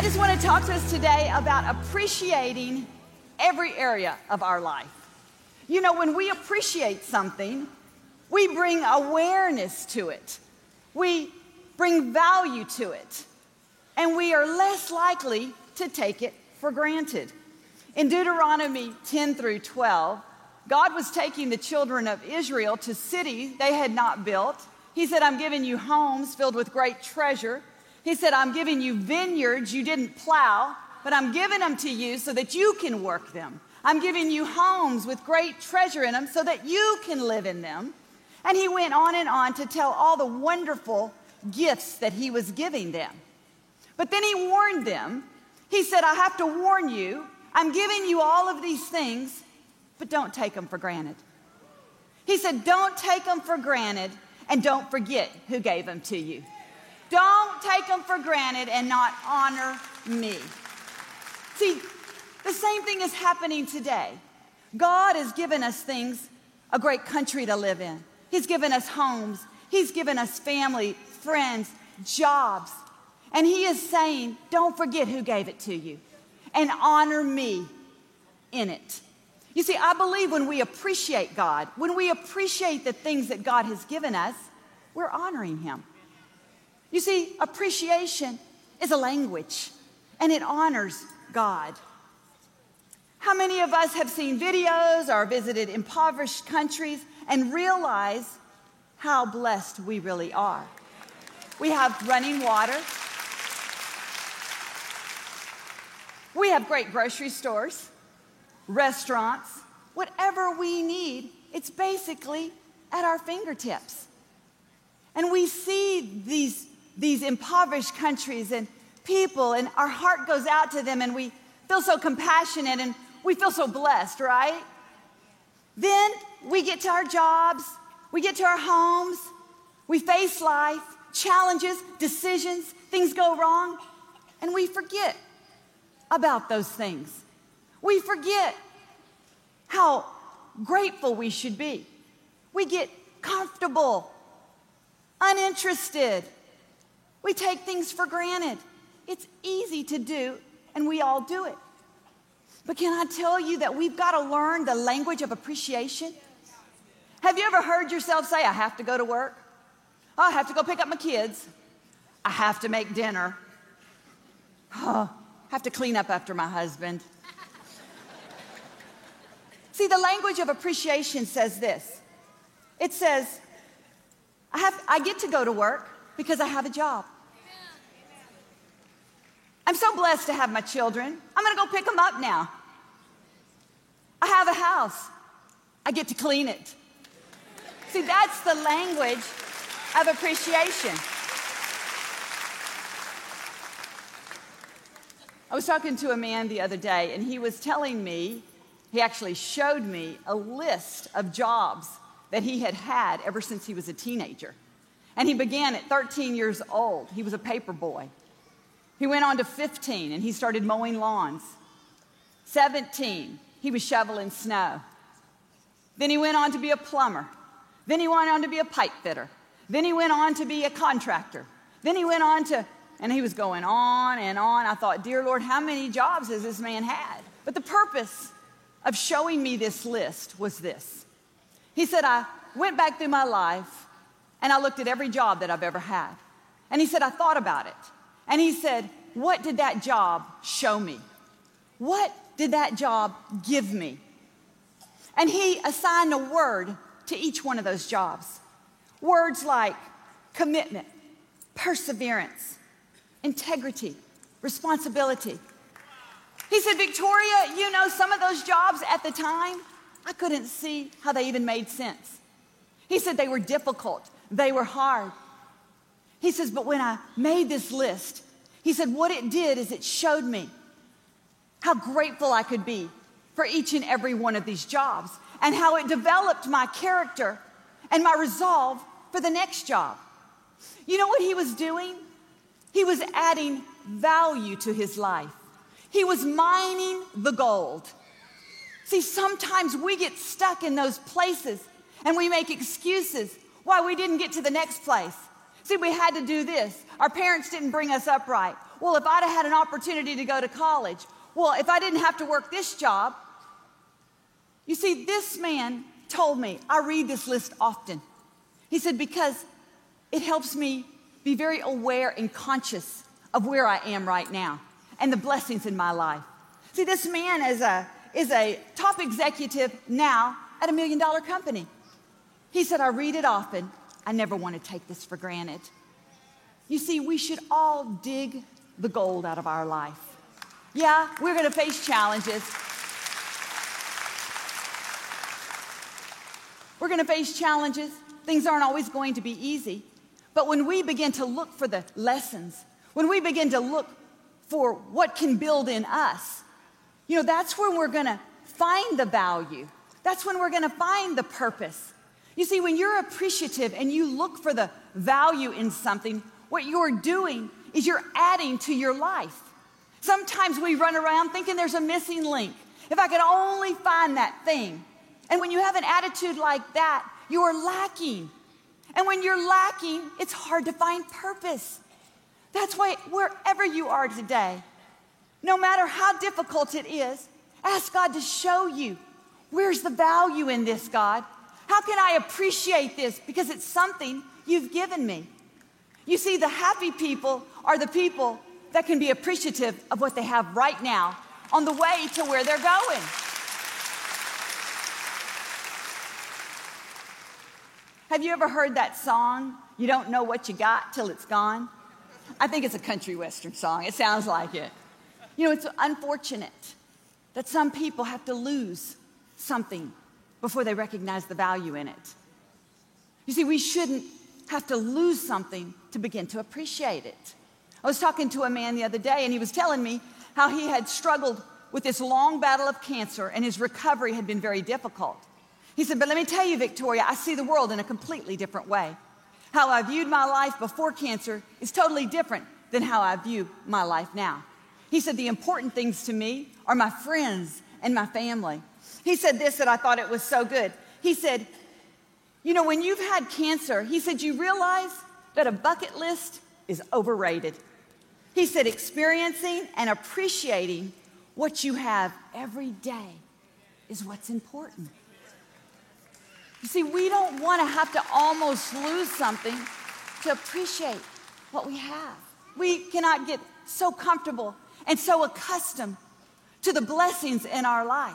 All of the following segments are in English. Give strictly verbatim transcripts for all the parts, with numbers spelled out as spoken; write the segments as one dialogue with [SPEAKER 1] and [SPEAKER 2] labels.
[SPEAKER 1] just want to talk to us today about appreciating every area of our life. You know, when we appreciate something, we bring awareness to it. We bring value to it. And we are less likely to take it for granted. In Deuteronomy ten through twelve, God was taking the children of Israel to cities they had not built. He said, I'm giving you homes filled with great treasure. He said, I'm giving you vineyards you didn't plow, but I'm giving them to you so that you can work them. I'm giving you homes with great treasure in them so that you can live in them. And he went on and on to tell all the wonderful gifts that he was giving them. But then he warned them. He said, I have to warn you, I'm giving you all of these things, but don't take them for granted. He said, don't take them for granted, and don't forget who gave them to you. Don't take them for granted and not honor me. See, the same thing is happening today. God has given us things, a great country to live in. He's given us homes. He's given us family, friends, jobs. And he is saying, don't forget who gave it to you and honor me in it. You see, I believe when we appreciate God, when we appreciate the things that God has given us, we're honoring him. You see, appreciation is a language, and it honors God. How many of us have seen videos or visited impoverished countries and realize how blessed we really are? We have running water. We have great grocery stores, restaurants, whatever we need, it's basically at our fingertips. And we see these, these impoverished countries and people, and our heart goes out to them, and we feel so compassionate, and we feel so blessed, right? Then we get to our jobs, we get to our homes, we face life, challenges, decisions, things go wrong, and we forget about those things. We forget how grateful we should be. We get comfortable, uninterested. We take things for granted. It's easy to do, and we all do it. But can I tell you that we've got to learn the language of appreciation? Have you ever heard yourself say, I have to go to work? Oh, I have to go pick up my kids. I have to make dinner. Oh, I have to clean up after my husband. See, the language of appreciation says this. It says, I, have, I get to go to work because I have a job. I'm so blessed to have my children. I'm going to go pick them up now. I have a house. I get to clean it. See, that's the language of appreciation. I was talking to a man the other day, and he was telling me, he actually showed me a list of jobs that he had had ever since he was a teenager. And he began at thirteen years old. He was a paper boy. He went on to fifteen, and he started mowing lawns. seventeen, he was shoveling snow. Then he went on to be a plumber. Then he went on to be a pipe fitter. Then he went on to be a contractor. Then he went on to, and he was going on and on. I thought, dear Lord, how many jobs has this man had? But the purpose of showing me this list was this. He said, I went back through my life, and I looked at every job that I've ever had. And he said, I thought about it. And he said, what did that job show me? What did that job give me? And he assigned a word to each one of those jobs. Words like commitment, perseverance, integrity, responsibility. He said, Victoria, you know, some of those jobs at the time, I couldn't see how they even made sense. He said they were difficult. They were hard. He says, but when I made this list, he said, what it did is it showed me how grateful I could be for each and every one of these jobs, and how it developed my character and my resolve for the next job. You know what he was doing? He was adding value to his life. He was mining the gold. See, sometimes we get stuck in those places and we make excuses why we didn't get to the next place. See, we had to do this. Our parents didn't bring us up right. well, if I'd have had an opportunity to go to college, well, if I didn't have to work this job. You see, this man told me, I read this list often. He said, because it helps me be very aware and conscious of where I am right now and the blessings in my life. See, this man is a, is a top executive now at a million dollar company. He said, I read it often. I never want to take this for granted. You see, we should all dig the gold out of our life. Yeah, we're going to face challenges. We're going to face challenges. Things aren't always going to be easy. But when we begin to look for the lessons, when we begin to look for what can build in us, you know, that's when we're going to find the value. That's when we're going to find the purpose. You see, when you're appreciative and you look for the value in something, what you're doing is you're adding to your life. Sometimes we run around thinking there's a missing link. If I could only find that thing. And when you have an attitude like that, you are lacking. And when you're lacking, it's hard to find purpose. That's why wherever you are today, no matter how difficult it is, ask God to show you, where's the value in this, God? How can I appreciate this? Because it's something you've given me. You see, the happy people are the people that can be appreciative of what they have right now on the way to where they're going. Have you ever heard that song, You Don't Know What You Got Till It's Gone? I think it's a country western song. It sounds like it. You know, it's unfortunate that some people have to lose something before they recognize the value in it. You see, we shouldn't have to lose something to begin to appreciate it. I was talking to a man the other day, and he was telling me how he had struggled with this long battle of cancer, and his recovery had been very difficult. He said, but let me tell you, Victoria, I see the world in a completely different way. How I viewed my life before cancer is totally different than how I view my life now. He said, the important things to me are my friends and my family. He said this, that I thought it was so good. He said, you know, when you've had cancer, he said, you realize that a bucket list is overrated. He said, experiencing and appreciating what you have every day is what's important. You see, we don't want to have to almost lose something to appreciate what we have. We cannot get so comfortable and so accustomed to the blessings in our life.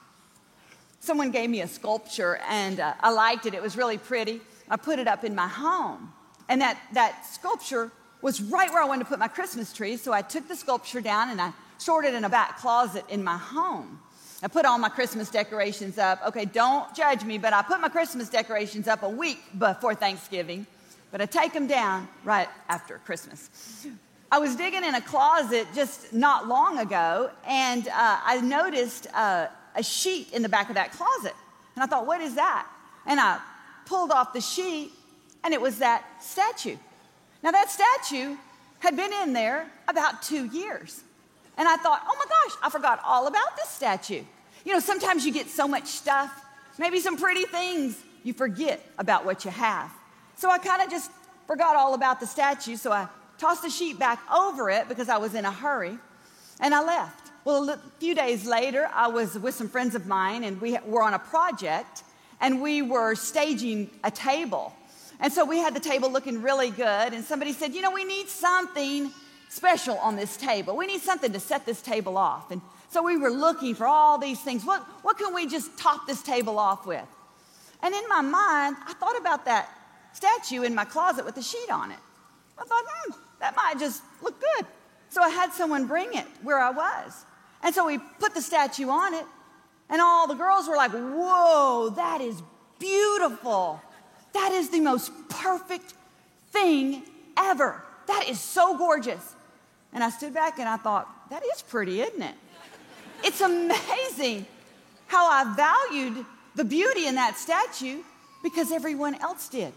[SPEAKER 1] Someone gave me a sculpture, and uh, I liked it. It was really pretty. I put it up in my home. And that, that sculpture was right where I wanted to put my Christmas tree, so I took the sculpture down and I stored it in a back closet in my home. I put all my Christmas decorations up. Okay, don't judge me, but I put my Christmas decorations up a week before Thanksgiving, but I take them down right after Christmas. I was digging in a closet just not long ago, and uh, I noticed uh, a sheet in the back of that closet. And I thought, what is that? And I pulled off the sheet, and it was that statue. Now, that statue had been in there about two years. And I thought, oh my gosh, I forgot all about this statue. You know, sometimes you get so much stuff, maybe some pretty things, you forget about what you have. So I kind of just forgot all about the statue, so I tossed the sheet back over it because I was in a hurry, and I left. Well, a few days later, I was with some friends of mine, and we were on a project, and we were staging a table. And so we had the table looking really good, and somebody said, you know, we need something special on this table. We need something to set this table off. And so we were looking for all these things. What, what can we just top this table off with? And in my mind, I thought about that statue in my closet with the sheet on it. I thought, hmm, that might just look good. So I had someone bring it where I was. And so we put the statue on it, and all the girls were like, whoa, that is beautiful. That is the most perfect thing ever. That is so gorgeous. And I stood back and I thought, that is pretty, isn't it? It's amazing how I valued the beauty in that statue because everyone else did.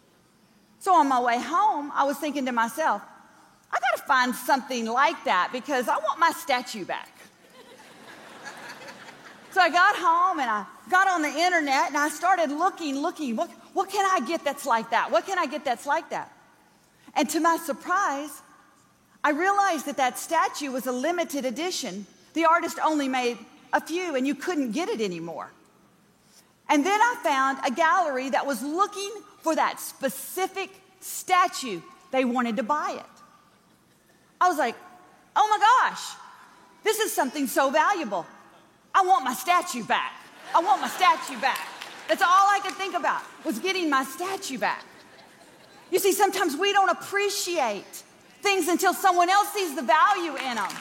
[SPEAKER 1] So on my way home, I was thinking to myself, I got to find something like that because I want my statue back. So I got home and I got on the internet and I started looking, looking, what, what can I get that's like that? What can I get that's like that? And to my surprise, I realized that that statue was a limited edition. The artist only made a few, and you couldn't get it anymore. And then I found a gallery that was looking for that specific statue. They wanted to buy it. I was like, oh my gosh, this is something so valuable. I want my statue back. I want my statue back. That's all I could think about, was getting my statue back. You see, sometimes we don't appreciate things until someone else sees the value in them.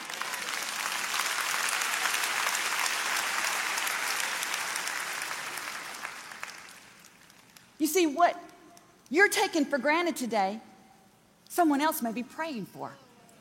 [SPEAKER 1] You see, what you're taking for granted today, someone else may be praying for.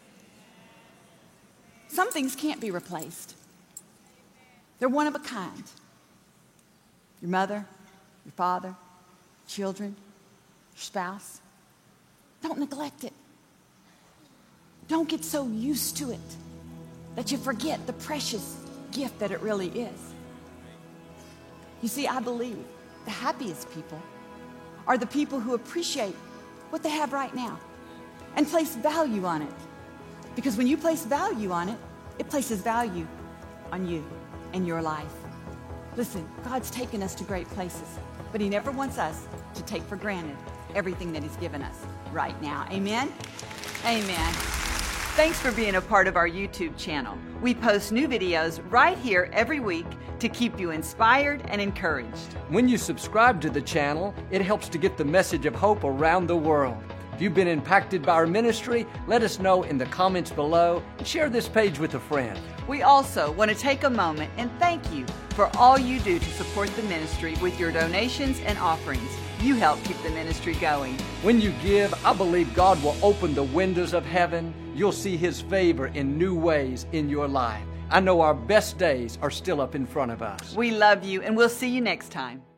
[SPEAKER 1] Some things can't be replaced. They're one of a kind. Your mother, your father, children, your spouse. Don't neglect it. Don't get so used to it that you forget the precious gift that it really is. You see, I believe the happiest people are the people who appreciate what they have right now and place value on it. Because when you place value on it, it places value on you and your life. Listen, God's taken us to great places, but He never wants us to take for granted everything that He's given us right now. Amen? Amen. Thanks for being a part of our YouTube channel. We post new videos right here every week to keep you inspired and encouraged.
[SPEAKER 2] When you subscribe to the channel, it helps to get the message of hope around the world. If you've been impacted by our ministry, let us know in the comments below and share this page with a friend.
[SPEAKER 1] We also want to take a moment and thank you for all you do to support the ministry with your donations and offerings. You help keep the ministry going.
[SPEAKER 2] When you give, I believe God will open the windows of heaven. You'll see His favor in new ways in your life. I know our best days are still up in front of us.
[SPEAKER 1] We love you, and we'll see you next time.